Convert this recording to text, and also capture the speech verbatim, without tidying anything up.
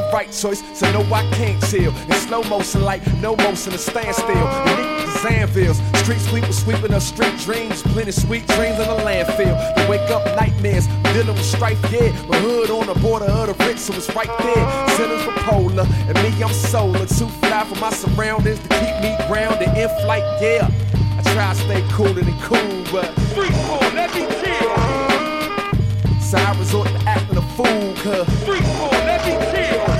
right choice, so no, I can't chill. In slow motion, like no motion, a standstill. Unique to Zanvilles, street sweepers sweeping up street dreams, plenty sweet dreams in the landfill. You wake up nightmares, dealing with strife, yeah. But hood on the border of the rich, so it's right there. Sinners for polar, and me, I'm solar. Too fly for my surroundings to keep me grounded in flight, yeah. I try to stay cooler than cool, but free fall, let me kill. So I resort to acting a fool, cause free fall.